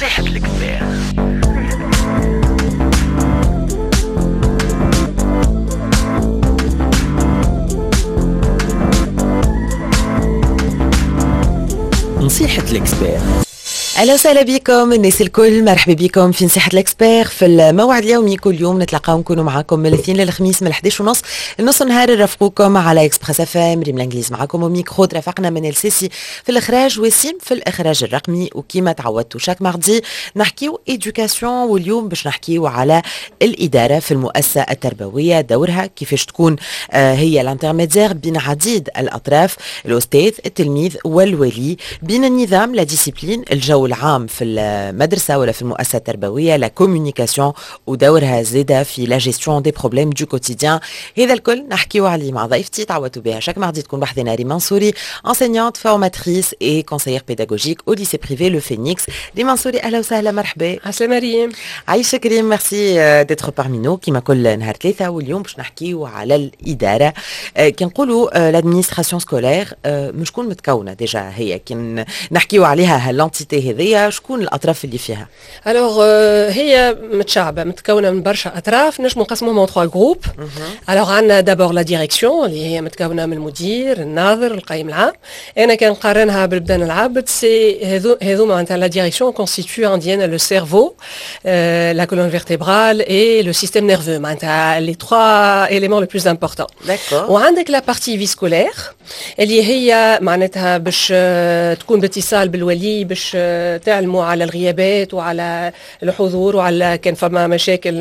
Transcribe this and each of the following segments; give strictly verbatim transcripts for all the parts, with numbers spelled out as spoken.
نصيحة الإكسبير. نصيحة الإكسبير. اهلا وسهلا بكم الناس الكل، مرحبا بكم في نصيحة الاكسبير. في الموعد اليومي كل يوم نتلاقاو نكونوا معاكم من الاثنين للخميس من الحداش ونص لنص النهار، نرافقوكم على اكسبريس اف ام. ريم الانجليز معاكم وميكرو، رافقنا من السيسي في الاخراج وسيم في الاخراج الرقمي. وكيما تعودتوا شاك ماردي نحكيو ايدوكاسيون، واليوم باش نحكيو على الاداره في المؤسسه التربويه، دورها كيفاش تكون آه هي الانترميدير بين عديد الاطراف، الاستاذ التلميذ والولي، بين النظام لا ديسيبلين الجو العام في المدرسة ولا في المؤسسة التربوية، لا كومونيكاسيون ودورها زيادة في لا جيستيون دي بروبليم دو كوتيديان. هذا الكل نحكيو عليه مع ضيفتي تعودوا بها شاك ماردي تكون بحثنا ريم منصوري، enseignante formatrice et conseillère pédagogique au lycée privé Le Phénix. ريم منصوري اهلا وسهلا، مرحبا. عسلامة ريم. عايشك ريم، ميرسي ديتر بارمي نو كيما كل نهار ثلاثة. واليوم باش نحكيو على الإدارة. كي نقولوا لادمينستراسيون سكولير مش شكون متكونة ديجا، هي كي نحكيو عليها هالانتيتي هذيا شكون الاطراف اللي فيها؟ الوغ هي متشعبه متكونه من برشا اطراف، نجمو نقسموهم اون ثلاث جروب. الوغ عندنا دابور لا ديريكسيون اللي هي متكونه من المدير، الناظر، القائم العام. انا كان نقارنها بالبدن العابد، سي هذو هذو معناتها لا ديريكسيون كونستيتيو عندنا لو سيرفو، لا كولون فيرتيبرال اي لو سيستيم نيرفو، معناتها لي ثلاث ايليمون لو بلوس امبورطون. وعندك لا بارتي في سكولير اللي هي معناتها باش تكون باتصال بالولي، باش تعلموا على الغيابات وعلى الحضور وعلى كان فما مشاكل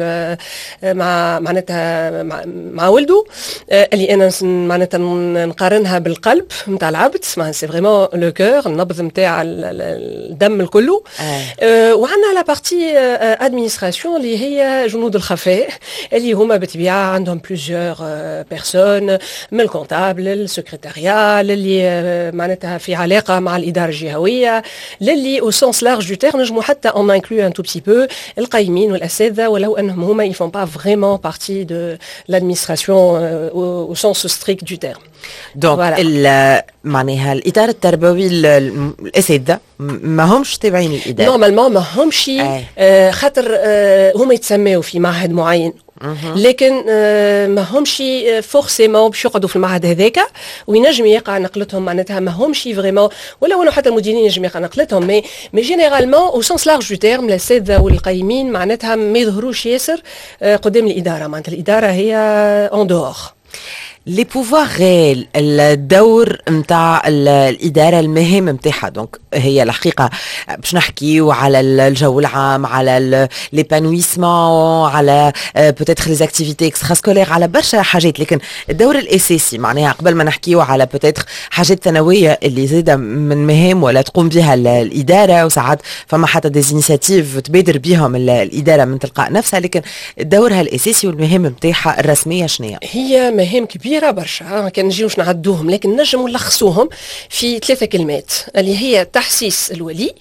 مع معناتها مع, مع ولده، اللي انا معناتها نقارنها بالقلب نتاع العبد، معناتها سي فريمون لو كور، النبض نتاع الدم الكله. آه. وعندنا لا بارتي ادمينستراسيون اللي هي جنود الخفاء، اللي هما بالطبيعه عندهم بليزيور بيرسون، من الكونتابل للسكرتاريا، اللي معناتها في علاقه مع الاداره الجهويه، للي au sens large du terme. نجمو حتى on inclut un tout petit peu القائمين والأساتذة، ولو أنهم هما ils font pas vraiment partie de l'administration euh, au, au sens strict du terme. دونك معناها الإدارة التربوية الأساتذة ما همش تابعين الإدارة نورمالمون، ما همش آه خاطر آه هما يتسموا في معهد معين، لكن آه ما همش فورسيمون باش يقعدوا في المعهد هذاك وينجم يقع نقلتهم، معناتها ما همش فريمون، ولو انه حتى المديرين ينجم يقع نقلتهم، مي مي جينيرالمون او سونس لارج دو تيرم الاساتذه والقايمين معناتها ما يظهروش ياسر آه قدام الاداره، معناتها الاداره هي اون دور. لي بوفوار غيل، الدور نتاع الاداره المهم نتاعها، دونك هي الحقيقه باش نحكيو على الجو العام، على ليبانويسمون، على بوتيتر لي زاكتيفيتي اكسترا سكولير، على برشا حاجات، لكن الدور الاساسي معناها قبل ما نحكيو على بوتيتر حاجات ثانويه اللي زاده من مهم ولا تقوم بها الاداره، وساعات فما حتى دي انيشيتيف تبادر بهم الاداره من تلقاء نفسها، لكن دورها الاساسي والمهم نتاعها الرسميه شنو هي؟ مهم كبير برشا، ما كان نجيوش نعدوهم، لكن نجموا نلخصوهم في ثلاثة كلمات، اللي هي تحسيس الولي،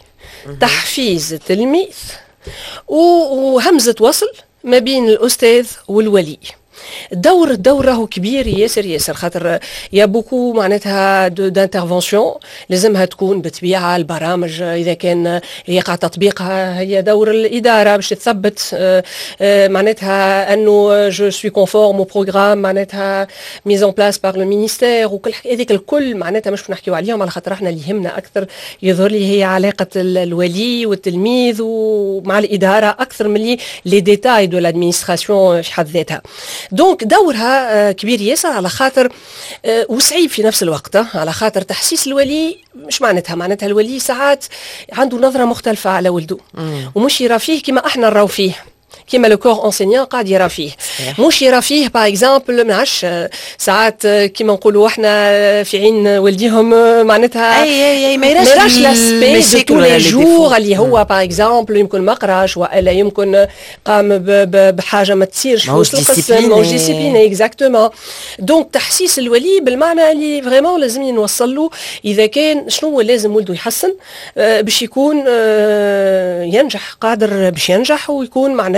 تحفيز التلميذ، وهمزة وصل ما بين الأستاذ والولي. الدور الدور راهو كبير ياسر ياسر، خاطر يا بوكو معناتها دانترفونسيون لازمها تكون بالطبيعه، البرامج اذا كان يقع تطبيقها هي دور الاداره باش تثبت معناتها انه جو سوي كونفورم او بروغرام معناتها ميز اون بلاس بار لو مينيستير، وكل هذيك الكل معناتها مش نحكيو عليهم، على خاطر احنا اللي يهمنا اكثر يظهر لي هي علاقه الولي والتلميذ ومع الاداره اكثر من لي لي ديتاي دو لادمينستراسيون في حد ذاتها. دونك دورها كبير ياسر، على خاطر وصعيب في نفس الوقت، على خاطر تحسيس الولي مش معناتها معناتها الولي ساعات عنده نظرة مختلفة على ولده، ومش يرى فيه كما احنا نراو فيه، كيما لو كور انسينيان قاعد يرى فيه، مش يرى فيه باغ اكزامبل ما عادش ساعات كيما نقولوا احنا في عين والديهم معناتها اي اي اي ما يراش لاسبي دو تو لي جور اللي هو باغ اكزامبل يمكن ما قراش ولا يمكن قام بحاجه ما تصيرش في القسم، ماهوش ديسيبليني اكزاكتومون. دونك تحسيس الولي بالمعنى اللي فريمون لازم نوصل له اذا كان شنو لازم ولده يحسن باش يكون ينجح، قادر باش ينجح ويكون معناتها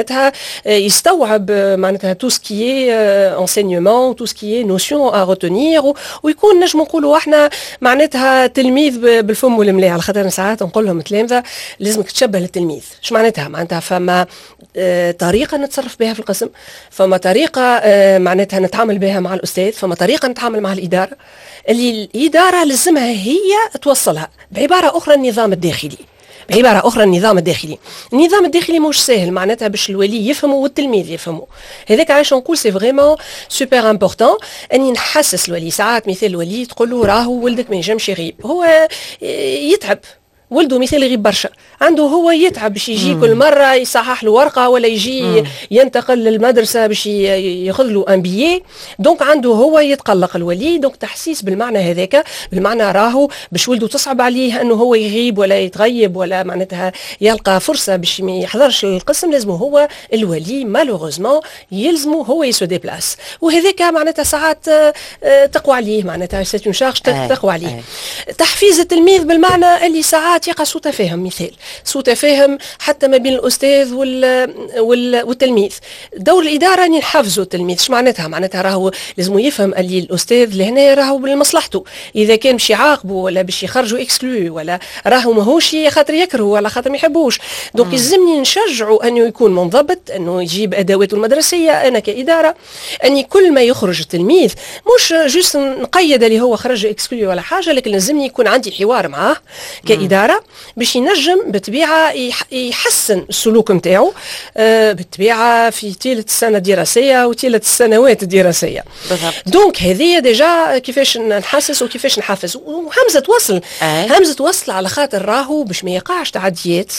معناتها يستوعب معناتها تو سكي انسينيومون تو سكي نوسيون ا روتونير ويكون نجم نقولوا احنا معناتها تلميذ بالفم والملاء. على خاطر ساعات نقول لهم تلامذه لازمك تشبه للتلميذ. اش معناتها؟ معناتها فما طريقه نتصرف بها في القسم، فما طريقه معناتها نتعامل بها مع الاستاذ، فما طريقه نتعامل مع الاداره اللي الاداره لازمها هي توصلها. بعباره اخرى النظام الداخلي، بعبارة أخرى النظام الداخلي. النظام الداخلي مش سهل معناتها باش الولي يفهمه والتلميذ يفهمه. هذاك علاش نقول سي فريمون سوبر امبورطون اني نحسس الولي. ساعات مثال الولي تقول له راهو ولدك ما ينجمش يغيب، هو يتعب ولده مثال يغيب برشا، عنده هو يتعب باش يجي كل مره يصحح له ورقه ولا يجي مم. ينتقل للمدرسه باش ياخذ له ان بيي، دونك عنده هو يتقلق الولي. دونك تحسيس بالمعنى هذاك، بالمعنى راهو باش ولده تصعب عليه انه هو يغيب ولا يتغيب ولا معناتها يلقى فرصه باش ما يحضرش القسم، لازم هو الولي مالوغوزمون يلزمه هو يسو دي بلاس. وهذاك معناتها ساعات تقوى عليه، معناتها سيت اون شارج تقوى عليه. تحفيز التلميذ بالمعنى اللي ساعات يقع سوء تفاهم، مثال سوء تفاهم حتى ما بين الاستاذ وال... وال... والتلميذ. دور الاداره ان يحفزوا التلميذ. اش معناتها؟ معناتها راهو لازم يفهم اللي الاستاذ لهنا راهو بمصلحته، اذا كان باش يعاقبوا ولا باش يخرجوا اكسكلو ولا راهو ماهوش خاطر يكرهه ولا خاطر ما يحبوش. دونك يلزمني نشجعوا انه يكون منضبط، انه يجيب ادواته المدرسيه. انا كاداره اني كل ما يخرج التلميذ مش جوست نقيد اللي هو خرج اكسكلو ولا حاجه، لكن لازمني يكون عندي حوار معاه كاداره باش ينجم بالطبيعه يحسن السلوك نتاعو آه بالطبيعه في طيله السنه الدراسيه وطيله السنوات الدراسيه. دونك هذه ديجا كيفاش نحسس وكيفاش نحفز. وهمزه وصل آه. همزه وصل على خاطر راهو باش ما يقعش تعديات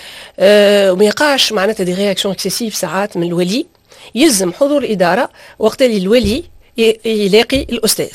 آه وما يقعش معناتها دي رياكسيون اكسيسيف ساعات من الولي. يلزم حضور الاداره وقت اللي الولي يلاقي الاستاذ.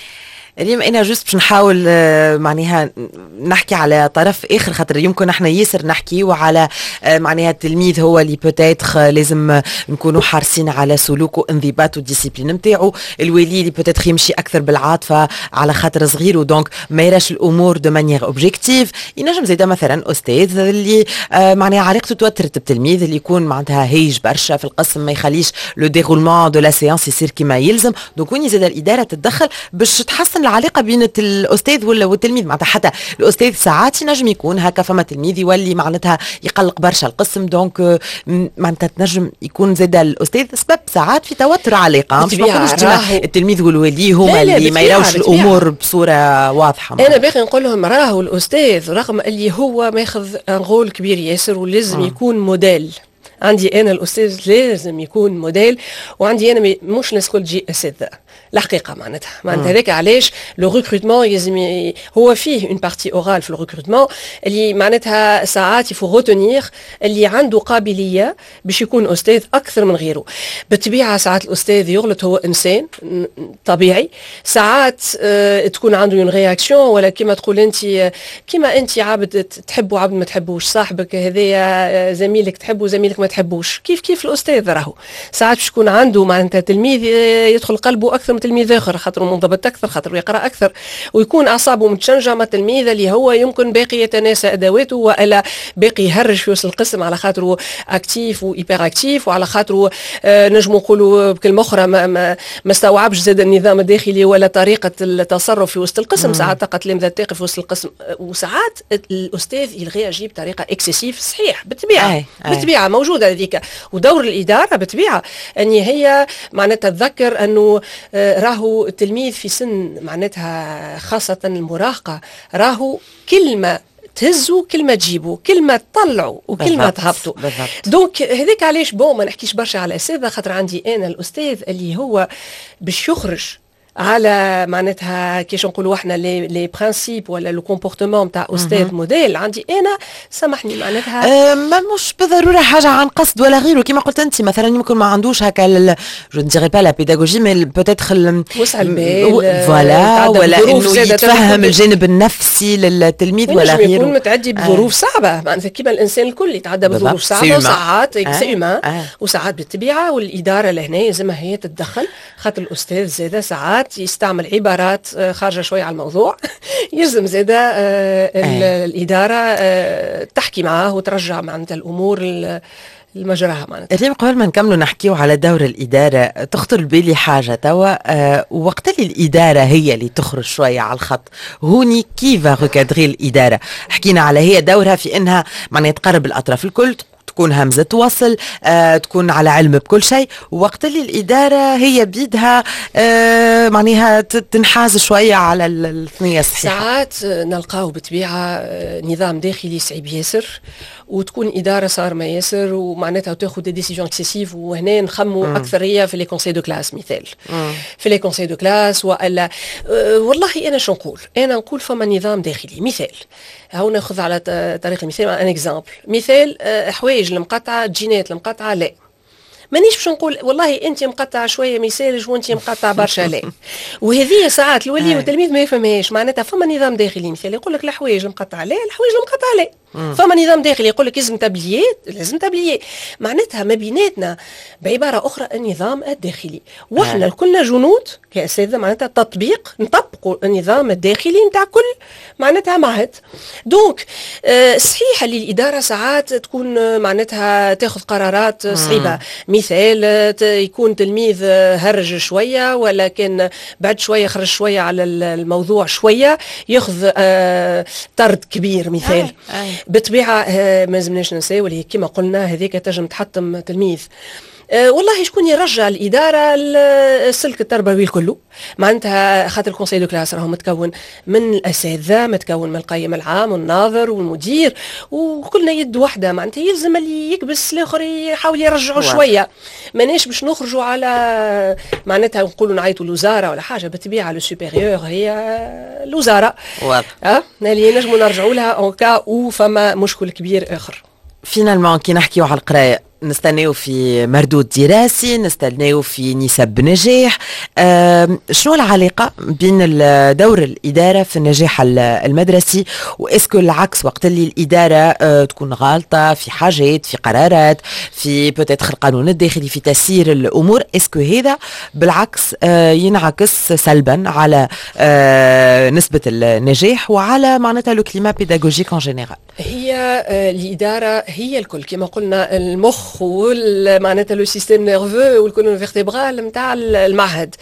اليوم انا جوست باش نحاول معناها نحكي على طرف اخر، خاطر يمكن احنا ياسر نحكي وعلى معناها التلميذ هو اللي بوتيتر لازم نكونوا حارسين على سلوكه انضباط والديسيبلين نتاعو، الولي اللي بوتيتر يمشي اكثر بالعاطفه على خاطر صغير ودونك ما يراش الامور دو مانيير اوبجيكتيف. ينجم زيدا مثلا استاذ اللي معناها علاقته توترت بالتلميذ، اللي يكون معناتها هيج برشا في القسم ما يخليش لو ديرولمون دو لا سيانس يصير كما يلزم. دونك وين زيدا الاداره تتدخل باش تحسن العلاقه بين الاستاذ ولا والتلميذ. معناتها حتى الاستاذ ساعات ينجم يكون هكا فما تلميذ يولي معناتها يقلق برشا القسم، دونك معناتها تنجم يكون زاد الاستاذ سبب ساعات في توتر علاقه. مش نقولوش التلميذ والولي هما اللي ما يراوش الامور بصوره واضحه. انا باقي نقول لهم راهو الاستاذ رغم اللي هو ماخذ ان رول كبير ياسر ولازم م. يكون موديل. عندي انا الاستاذ لازم يكون موديل، وعندي انا مش ناس كل تجي اساتذه الحقيقه. معناتها معناتها هذاك علاش لو ريكروتمون يلزم هو فيه اون بارتي اورال في الريكروتمون اللي معناتها ساعات يفو روتونير اللي عنده قابليه باش يكون استاذ اكثر من غيره. بالطبيعه ساعات الاستاذ يغلط، هو انسان طبيعي. ساعات اه تكون عنده اون رياكسيون ولا كما تقول انت كما انت عبد تحب وعبد ما تحبوش، صاحبك هذايا زميلك تحبه زميلك ما تحبوش، كيف كيف الاستاذ راهو ساعات باش يكون عنده معناتها تلميذ يدخل قلبه اكثر من تلميذ اخر، خاطر منضبط اكثر، خاطر يقرا اكثر، ويكون اعصابه متشنجه مع تلميذ اللي هو يمكن باقي يتناسى ادواته والا باقي يهرج في وسط القسم على خاطره اكتيف وايبر اكتيف، وعلى خاطره آه نجم نقولوا بكلمه اخرى ما, ما, ما استوعبش زاد النظام الداخلي ولا طريقه التصرف في وسط القسم. ساعات تلقى تلامذه تقف في وسط القسم، وساعات الاستاذ يرياجي بطريقه اكسسيف. صحيح بالطبيعه أي. أي. بالطبيعه موجوده هذيك. ودور الاداره بالطبيعه ان هي معناتها تذكر انه راهو التلميذ في سن معناتها خاصه المراهقه راهو كلمه تهزوا كلمه تجيبوا، كلمه تطلعوا وكلمه تهبطوا. دونك هذاك علاش بون ما نحكيش برشا على الاساتذه، خاطر عندي انا الاستاذ اللي هو باش يخرج على معناتها كيش نقولوا احنا لي لي برانسيب ولا لو كومبورتمون تاع استاذ موديل. عندي انا سامحني معناتها أه ما مش بالضروره حاجه عن قصد ولا غيره، كما قلت انت مثلا يمكن ما عندوش هكا جو نديري با لا بيداغوجي مي بوتيتر وسع البال فوالا، ولا انه يتفهم الجانب النفسي للتلميذ ولا غيره. يكون متعدي بظروف آه. صعبه، معناتها كيما الانسان الكل يتعدى بظروف صعبه وساعات سي هيومان آه. وساعات بالطبيعه والاداره لهنا لازمها هي تتدخل، خاطر الاستاذ زاده ساعات مرات يستعمل عبارات خارجة شوية على الموضوع. يلزم زادة الإدارة تحكي معاه وترجع معناتها الأمور المجراها معناتها. ريم، قبل ما نكملوا نحكيو على دور الإدارة، تخطر بالي حاجة توا. أه وقت اللي الإدارة هي اللي تخرج شوية على الخط، هوني كيف ركادغي الإدارة؟ حكينا على هي دورها في إنها معناها تقرب الأطراف الكل، تكون همزة وصل، آه، تكون على علم بكل شيء. وقت اللي الإدارة هي بيدها آه، معناها تنحاز شوية على الثنية الصحيحة. ساعات نلقاو بطبيعة نظام داخلي صعيب ياسر، وتكون إدارة صارمة ياسر، ومعناتها تاخذ دي ديسيجن اكسيسيف. وهنا نخموا مم. أكثر هي في لي كونسي دو كلاس. مثال مم. في لي كونسي دو كلاس ولا أه والله أنا شو نقول؟ أنا نقول فما نظام داخلي. مثال هاو ناخذ على طريق المثال ان اكزامبل. مثال أه حوايج المقطعة، جينات المقطعة، لا مانيش باش نقول والله انت مقطعه شويه ما يسالش وانت مقطعه برشا لا. وهذه ساعات الولي والتلميذ ما يفهمهاش. معناتها فما نظام داخلي مثال يقول لك الحوايج المقطعه لا، الحوايج المقطعه لا. فما نظام داخلي يقول لك لازم تابليي، لازم تابليي. معناتها ما بيناتنا بعباره اخرى النظام الداخلي، واحنا كلنا جنود كاساتذه معناتها تطبيق نطبقوا النظام الداخلي نتاع كل معناتها معهد. دونك آه صحيح اللي الاداره ساعات تكون معناتها تاخذ قرارات صعيبه. مثال يكون تلميذ هرج شويه، ولكن بعد شويه خرج شويه على الموضوع شويه ياخذ آه طرد كبير. مثال آه. آه. بالطبيعه آه ما لازمناش ننساو اللي كما قلنا هذيك تنجم تحطم تلميذ. أه والله شكون يرجع الاداره السلك التربوي الكل. معناتها خاطر الكونسي دو كلاس راهو متكون من الاساتذه، متكون من القيم العام والناظر والمدير، وكلنا يد واحده. معناتها يلزم اللي يكبس الاخر يحاول يرجعوا شويه. ماناش باش نخرجوا على معناتها نقولوا نعيطوا الوزاره ولا حاجه. بالطبيعه لو سوبيريور هي الوزاره واضح اه اللي نجموا نرجعوا لها اون كا او فما مشكل كبير اخر. فينالمون كي نحكيو على القرايه نستناو في مردود دراسي، نستناو في نسب نجاح. شنو العلاقة بين دور الإدارة في النجاح المدرسي، وإسكو العكس وقت اللي الإدارة أه تكون غالطة في حاجات، في قرارات، في بوتيتر القانون الداخلي، في تسيير الأمور، إسكو هذا بالعكس أه ينعكس سلبا على أه نسبة النجاح وعلى معناتها لو كليما بيداغوجيك ان جينيرال؟ هي أه الإدارة هي الكل كما قلنا، المخ معناتها لو سيستيم نيرفو والكولون فيرتيبرال نتاع المعهد.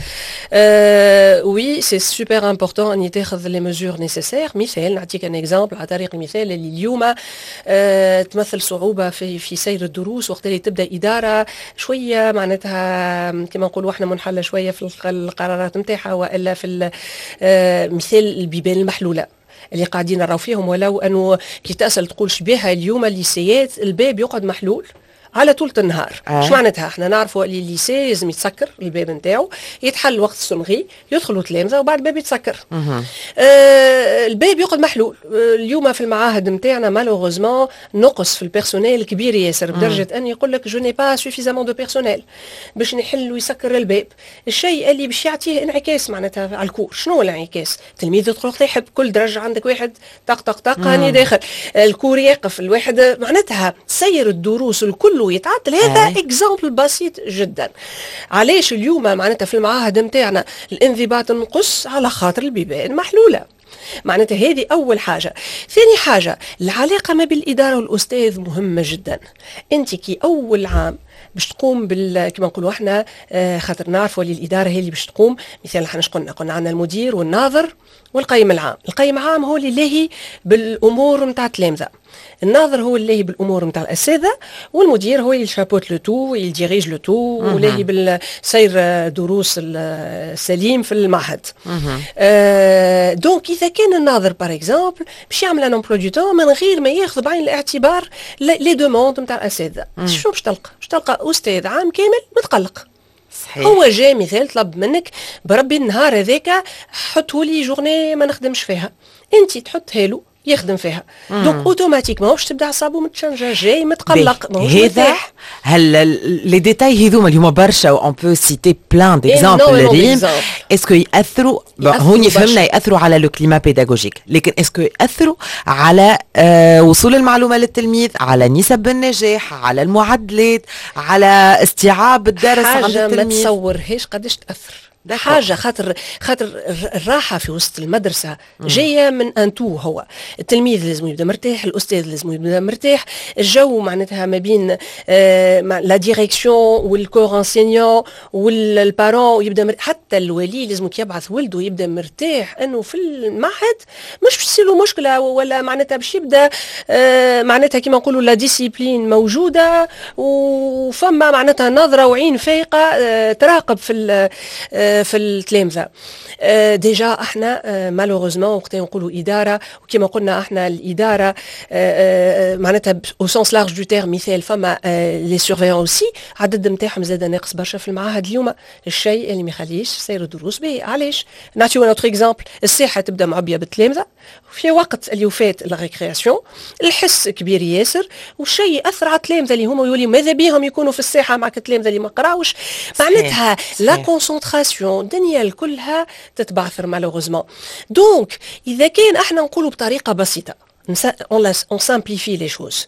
وي سي سوبر امبورطون ان يتاخذ لي ميزور نيسيسير. مثال نعطيك ان اكزامبل على طريق المثال اللي اليوم أه تمثل صعوبه في في سير الدروس وقت اللي تبدا اداره شويه معناتها كما نقولوا احنا منحله شويه في القرارات نتاعها، والا في أه مثال البيبان المحلوله اللي قاعدين نراو فيهم. ولو انه كي تسال تقول شبيها اليوم الليسيات الباب يقعد محلول على طول النهار. آه. شو معناتها؟ احنا نعرفوا اللي الليسي لازم يتسكر الباب نتاعو، يتحل وقت السنغي، يدخلوا تلامذه وبعد الباب يتسكر. آه الباب يقعد محلول. آه اليوم في المعاهد نتاعنا مالوغوزمون نقص في البيرسونيل كبير ياسر، بدرجه ان يقول لك جو ني با سوفيزامون دو بيرسونيل باش نحل ويسكر الباب. الشيء اللي باش يعطيه انعكاس معناتها على الكور. شنو الانعكاس؟ التلميذ يدخل وقت يحب، كل درجه عندك واحد طق طق طق هاني داخل، الكور يقف الواحد معناتها سير الدروس الكل ويتعدل. هذا اكزامبل بسيط جدا. علاش اليوم معناتها في المعاهد نتاعنا الانضباط نقص؟ على خاطر البيبان محلوله. معناتها هذه اول حاجه. ثاني حاجه العلاقه ما بين الاداره والاستاذ مهمه جدا. انت كي اول عام باش تقوم بال كما نقولوا احنا آه خاطر نعرفوا اللي الاداره هي اللي باش تقوم. مثال احنا قلنا قلنا عندنا المدير والناظر والقيم العام. القيم العام هو اللي لاهي بالامور نتاع التلامذه، الناظر هو اللي لاهي بالامور نتاع الاساتذه، والمدير هو اللي شابوت لو تو يديريج لو تو ولاهي بالسير دروس السليم في المعهد. آه دونك اذا كان الناظر بار اكزومبل باش يعمل ان امبلو دو تون من غير ما ياخذ بعين الاعتبار لي دوموند نتاع الاساتذه، شنو باش تلقى؟ باش تلقى استاذ عام كامل متقلق. صحيح. هو جاي مثال طلب منك بربي النهار هذاك حطوا لي جورني ما نخدمش فيها، انت تحطها له يخدم فيها. دونك اوتوماتيكمون باش تبدا عصابه متشنجه، جاي متقلق ماهوش مرتاح. هل لي ديتاي هذوما اليوم برشا اون بو سيتي بلان ديكزامبل ريم، اسكو ياثروا هوني فهمنا ياثروا على لو كليما بيداغوجيك، لكن اسكو ياثروا على آه وصول المعلومه للتلميذ، على نسب النجاح، على المعدلات، على استيعاب الدرس عند التلميذ؟ حاجه ما تصورهاش قداش تاثر. حاجه خاطر خاطر الراحه في وسط المدرسه جايه من ان تو. هو التلميذ لازم يبدا مرتاح، الاستاذ لازم يبدا مرتاح، الجو معناتها ما بين آه لا ديريكسيون والكور انسينيون والبارون يبدا مر... حتى الولي لازم يبعث ولده يبدا مرتاح انه في المعهد مش باش تصير له مشكله، ولا معناتها باش يبدا آه معناتها كما نقولوا لا ديسيبلين موجوده، وفما معناتها نظره وعين فايقه آه تراقب في آه في التلامذه. آه ديجا احنا آه مالوغوزمون وقت نقولوا اداره، وكما قلنا احنا الاداره آه آه معناتها او سونس لارج دو تيرم، مثال فما آه لي سورفيون اوسي عدد نتاعهم زاد ناقص برشا في المعاهد اليوم، الشيء اللي ما يخليش سير الدروس به. علاش؟ نعطيو نوتر اكزامبل، الساحه تبدا معبيه بالتلامذه في وقت اللي فات لا ريكرياسيون، الحس كبير ياسر، والشيء ياثر على التلامذه اللي هما يولي ماذا بيهم يكونوا في الساحه مع التلامذه اللي ما قراوش، معناتها لا كونسونطراسيون الدنيا كلها تتبعثر مالوغوزمون. دونك اذا كان احنا نقولوا بطريقه بسيطه اون سامبليفي لي شوز،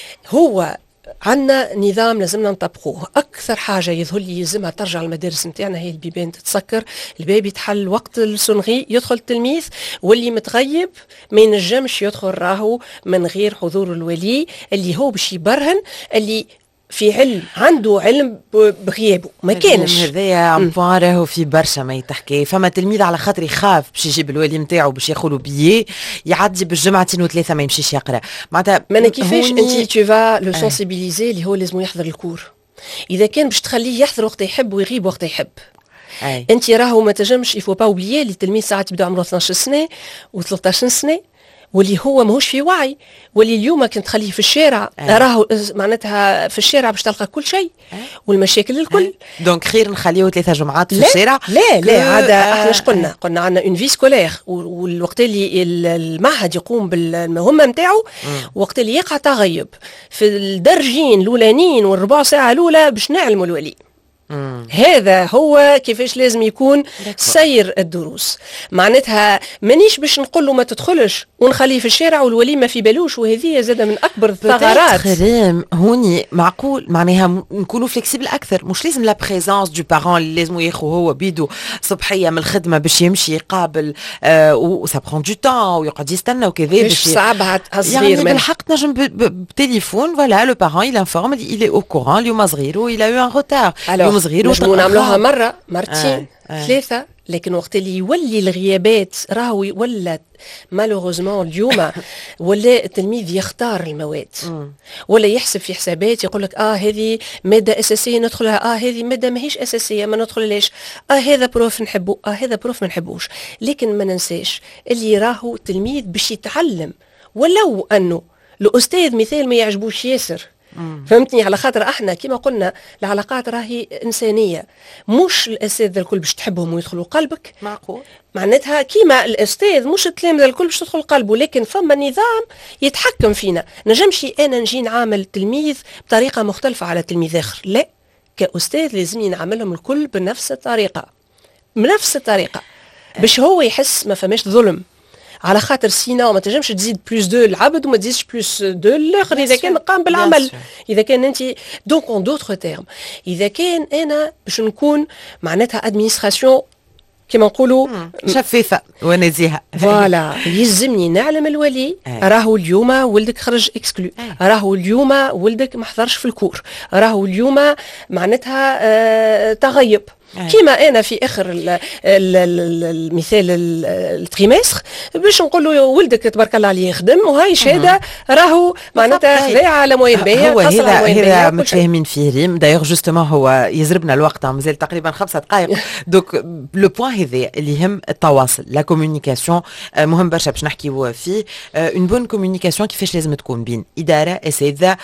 هو عندنا نظام لازمنا نطبقوه. اكثر حاجه يظهر لي يلزمها ترجع المدارس نتاعنا هي البيبان تتسكر، الباب يتحل وقت السونغي، يدخل التلميذ واللي متغيب ما ينجمش يدخل راهو من غير حضور الولي اللي هو باش يبرهن اللي في علم عنده علم بغيابه. ما كانش هذايا بوان راهو في برشا ما يتحكي. فما تلميذ على خاطر يخاف باش يجيب الوالي نتاعو باش ياخذوا بيي يعدي بالجمعتين وثلاثه ما يمشيش يقرا. معناتها ما انا كيفاش انت تو فا لو سونسيبيليزي اللي هو لازم يحضر الكور. اذا كان باش تخليه يحضر وقت يحب ويغيب وقت يحب، أي. انت راهو ما تنجمش يفو با اوبليي اللي التلميذ ساعات يبدا عمره اثناش سنه و13 سنه، واللي هو ماهوش في وعي، واللي اليوم كنت تخليه في الشارع أه. راهو معناتها في الشارع باش تلقى كل شيء أه. والمشاكل الكل أه. دونك خير نخليه ثلاثة جمعات في لا الشارع. لا لا عاد أه. احنا اش قلنا قلنا عندنا اون في سكولير، والوقت اللي المعهد يقوم بالمهمه نتاعو وقت اللي يقع تغيب في الدرجين الاولانيين والربع ساعه الاولى باش نعلموا الولي. مم. هذا هو كيفاش لازم يكون سير الدروس. معناتها مانيش باش نقول له ما تدخلش ونخليه في الشارع والولي ما في بالوش، وهذه زاده من اكبر الثغرات. خريم هوني معقول معناها نكونوا فليكسيبل اكثر، مش لازم لا بريزونس دو بارون اللي لازم ياخذ هو بيدو صبحيه من الخدمه باش يمشي يقابل آه وسا برون دو طون ويقعد يستنى وكذا باش صعب صغير. يعني بالحق تنجم بتليفون فوالا لو بارون il informe il est au courant اليوم صغير و il a eu un retard صغير نجمو نعملوها مرة مرتين آه. آه. ثلاثة، لكن وقت اللي يولي الغيابات راهو ولا مالوغوزمون اليوم ولا التلميذ يختار المواد ولا يحسب في حسابات يقول لك اه هذه ماده اساسيه ندخلها، اه هذه ماده ماهيش اساسيه ما ندخلهاش، اه هذا بروف نحبه، اه هذا بروف ما نحبوش. لكن ما ننساش اللي راهو التلميذ باش يتعلم، ولو انه الاستاذ مثال ما يعجبوش ياسر. مم. فهمتني؟ على خاطر احنا كما قلنا العلاقات راهي انسانيه، مش الاساتذه الكل باش تحبهم ويدخلوا قلبك. معقول. معناتها كيما الاستاذ مش التلامذه الكل باش تدخل قلبه، لكن فما نظام يتحكم فينا. نجمش انا نجي نعامل تلميذ بطريقه مختلفه على تلميذ اخر، لا، كاستاذ لازم نعاملهم الكل بنفس الطريقه بنفس الطريقه باش هو يحس ما فماش ظلم. على خاطر سينا ما تنجمش تزيد بلوس دو العبد وما تزيدش بلوس دو الاخر اذا كان قام بالعمل. اذا كان انت دونك اون دوتر تيرم، اذا كان انا باش نكون معناتها ادمينستراسيون كما نقولوا شفافه ونزيهه، فوالا يلزمني نعلم الولي راهو اليوم ولدك خرج اكسكلو، راهو اليوم ولدك ما حضرش في الكور، راهو اليوم معناتها آه تغيب. كيما انا في اخر ال ال ال المثال التريمستر باش نقول له ولدك تبارك الله عليه يخدم وهاي شهاده راهو معناتها خذاها على موين باهيه. هو هذا هذا متفاهمين فيه ريم. دايوغ جوستومون هو يزربنا الوقت مازال تقريبا خمسة دقائق. دوك لو بوين هذا اللي يهم التواصل، لا كومونيكاسيون مهم برشا باش نحكيو فيه. اون بون كومونيكاسيون كيفاش لازم تكون بين اداره اساتذه،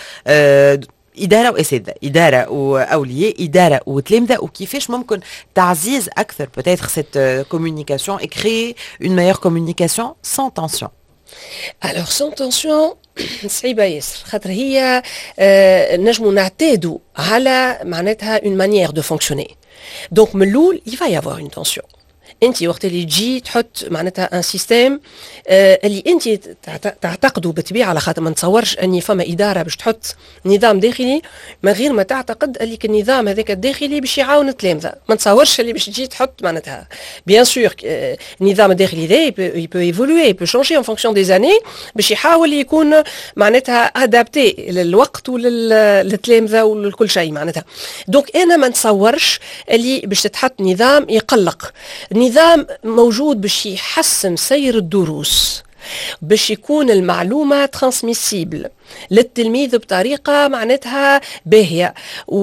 إدارة وأساتذة، إدارة وأولياء، إدارة وتلامذة، وكيفاش ممكن تعزيز أكثر peut-être cette communication et créer une meilleure communication sans tension. Alors sans tension صعيبة ياسر، خاطر هي آه نجمو نعتادوا على معناتها une manière de fonctionner. Donc من الأول il va y avoir une tension. انت وقت اللي تجي تحط معناتها ان سيستيم آه اللي انت تعتقدوا بالطبيعه، على خاطر ما نتصورش اني فما اداره باش تحط نظام داخلي من غير ما تعتقد اللي النظام هذاك الداخلي باش يعاون التلامذه. ما نتصورش اللي باش تجي تحط معناتها بيان سور النظام الداخلي ذا يبو ايفولوي يبو شونجي ان فونكسيون دي زاني باش يحاول يكون معناتها ادابتي للوقت وللتلامذه ولكل شيء معناتها. دونك انا ما نتصورش اللي باش تتحط نظام يقلق، نظام موجود باش يحسن سير الدروس، باش يكون المعلومه ترانسميسيبل للتلميذ بطريقه معناتها باهيه،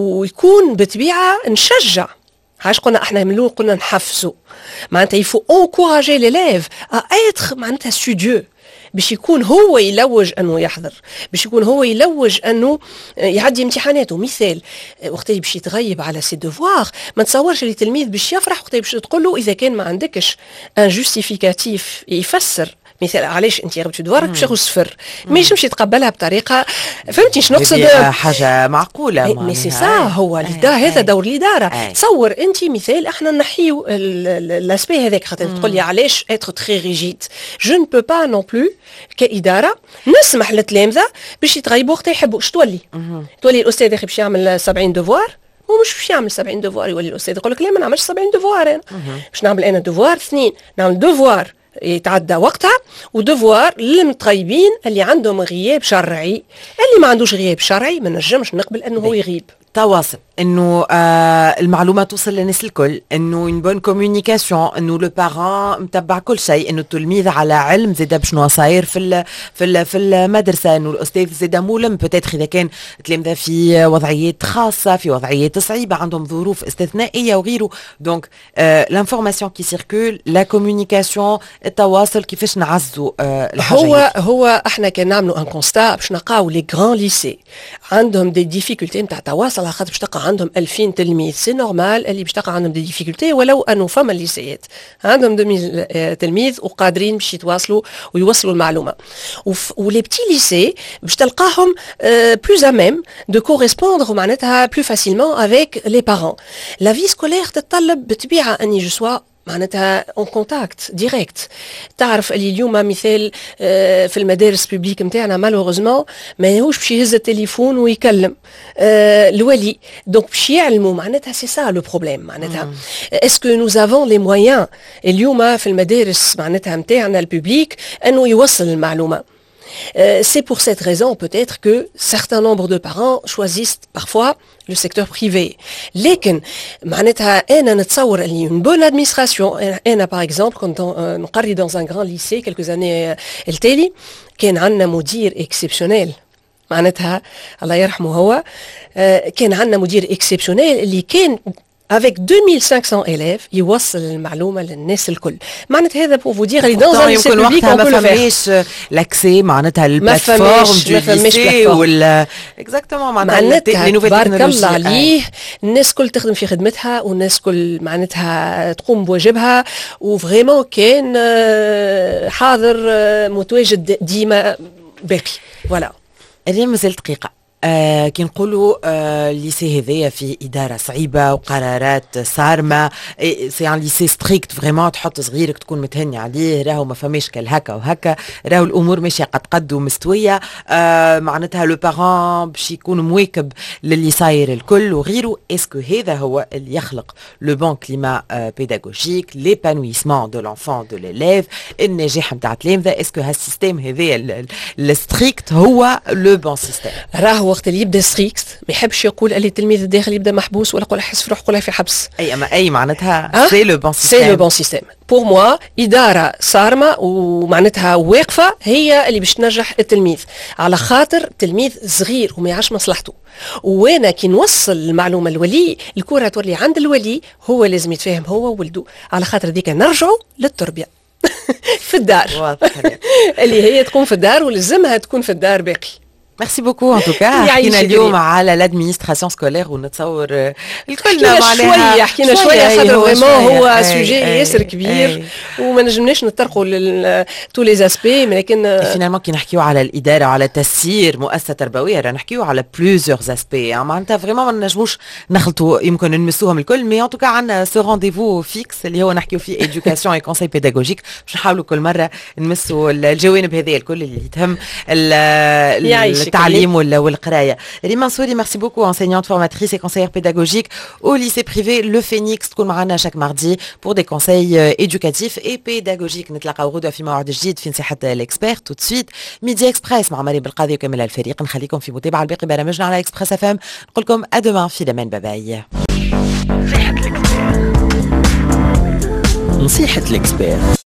ويكون بطبيعه نشجع. عاش قلنا احنا من الاول قلنا نحفزوا معناتها يفو انكوراجي ليليف ا اتر معناتها ستوديو، باش يكون هو يلوج انه يحضر، باش يكون هو يلوج انه يعدي امتحاناته. مثال وقت اللي باش يتغيب على سي دوفوار، ما تصورش اللي التلميذ باش يفرح وقت باش تقول له اذا كان ما عندكش ان جوستيفيكاتيف يفسر مثال علاش انت غبتي دوارك باش تاخذ صفر، ما ينجمش يتقبلها بطريقه. فهمتي شنو نقصد؟ حاجه معقوله. مي سي سا هو الاداره، هذا دور الاداره. تصور انت مثال احنا نحيو لاسبي هذاك، خاطر تقول لي علاش اتر تري ريجيد. جو نو بو با نون بلو كاداره نسمح للتلامذه باش يتغيبوا وقت يحبوا. اش تولي؟ تولي الاستاذ باش يعمل سبعين دوفوار ومش باش يعمل سبعين دوفوار، يولي الاستاذ يقول لك لا ما نعملش سبعين دوفوار، انا باش نعمل انا دوفوار اثنين، نعمل دوفوار يتعدى وقتها ودوفوار للمتغيبين اللي عندهم غياب شرعي. اللي ما عندوش غياب شرعي ما نجمش نقبل انه هو يغيب. تواصل، انه آه المعلومه توصل للناس الكل، انه اون بون كومونيكاسيون، انه لو بارون متبع كل شيء، انه التلميذ على علم زاده بشنو صاير في ال في ال في المدرسه، انه الاستاذ زاده مولم بوتيتر اذا كان تلامذه في وضعيات خاصه، في وضعيات صعيبه، عندهم ظروف استثنائيه وغيره. دونك آه لانفورماسيون كي سيركول، لا كومونيكاسيون، التواصل، كيفاش نعزوا آه الحاجه. هو هو احنا كان نعملوا ان كونستا باش نلقاو لي غران ليسي عندهم دي ديفيكولتي نتاع تواصل، على خاطر باش تلقى عندهم ألفين تلميذ. سي نورمال اللي باش تلقى عندهم دي ديفيكولتي، ولو انه فما الليسيات عندهم تلميذ وقادرين باش يتواصلوا ويوصلوا المعلومه. ولي بتي ليسي باش تلقاهم بلوز ا ميم دو كوريسبوندر معناتها بلو فاسيلمون افيك لي بارون. لا في سكولير تتطلب بالطبيعه اني جو سوا معناتها اون كونتاكت ديريكت. تعرف اللي اليوم مثال في المدارس بوبليك نتاعنا مالوغوزمون ما يهوش باش يهز التليفون ويكلم الولي، دونك باش يعلموا معناتها سي سا لو بروبليم معناتها. اسكو نوز افون لي مويان اليوم في المدارس معناتها نتاعنا البوبليك انه يوصل المعلومه. Euh, c'est pour cette raison peut-être que certains nombres de parents choisissent parfois le secteur privé. لكن معناتها أنا نتصور اللي une bonne administration. أنا par exemple quand نقري dans un grand lycée quelques années التالي كان عندنا مدير exceptionnel معناتها الله يرحمه هو. كان عندنا مدير exceptionnel اللي كان avec deux mille cinq cents élèves يوصل المعلومه للناس الكل. معناتها هذا pour vous dire اللي dans un lycée public on peut le faire. ما فماش لاكسي معناتها البلاتفورم دو ليسي ولا اكزاكتومون معناتها لي نوفيل تكنولوجي. بارك الله عليه الناس كل تخدم في خدمتها والناس كل معناتها تقوم بواجبها، وفريمون كان حاضر متواجد ديما باقي. فوالا اليوم مازال دقيقه. آه كي نقولوا آه الليسي هذايا في اداره صعيبه وقرارات صارمه، سي ان ليسي ستريكت فريمون، تحط صغيرك تكون متهني عليه، راهو ما فماش كل هكا وهكا، راهو الامور ماشيه قد قد ومستويه. آه معناتها لو بارون باش يكون مواكب للي صاير الكل وغيره. اسكو هذا هو اللي يخلق لو بون كليما آه بيداغوجيك، ليبانويسمون دو لونفون دو ليليف، النجاح نتاع التلامذه؟ اسكو هالسيستيم هذايا الستريكت هو لو بون سيستيم؟ راهو وقت اللي يبدا ستريكت ما يحبش يقول اللي التلميذ الداخلي يبدا محبوس ولا يقول يحس في روحه يقول في حبس. اي اما اي معناتها سي لو بون سيستيم. سي لو بون سيستيم بور موا. اداره صارمه ومعناتها واقفه هي اللي باش تنجح التلميذ، على خاطر تلميذ صغير وما يعرفش مصلحته. وانا كي نوصل المعلومه للولي الكره تولي عند الولي، هو لازم يتفاهم هو وولده، على خاطر ديك نرجعوا للتربيه في الدار اللي هي تكون في الدار ولازمها تكون في الدار باقي. ميرسي بوكو ان توكا. حكينا اليوم على لادمينستراسيون سكولير ونتصور الكلنا معناها شويه حكينا شويه خاطر فريمون هو سوجي ياسر كبير وما نجمناش نطرقوا تو لي اسبي. لكن فينالمون كي نحكيو على الاداره وعلى تسيير مؤسسه تربويه راه نحكيو على بلوزيغ اسبي معناتها فريمون ما نجموش نخلطوا يمكن نمسوهم الكل. مي ان توكا عندنا سو رونديفو فيكس اللي هو نحكيو فيه ايدوكاسيون اي كونساي بيداغوجيك باش نحاولوا كل مره نمسوا الجوانب هذه الكل اللي تهم التعليم والقرايه. ريما منصوري ميرسي بوكو enseignante formatrice et conseillère pédagogique au lycée privé Le Phénix. تكون معنا chaque mardi pour des conseils éducatifs et pédagogiques. نتلاقاو غدوه في موعد جديد في نصيحه الاكسبير. تو سويت ميدي اكسبريس مع مريم بالقاضي وكامل الفريق. نخليكم في متابعه الباقي برامجنا على اكسبريس اف ام. نقول لكم ادمان في الامان. باي نصيحة الاكسبير.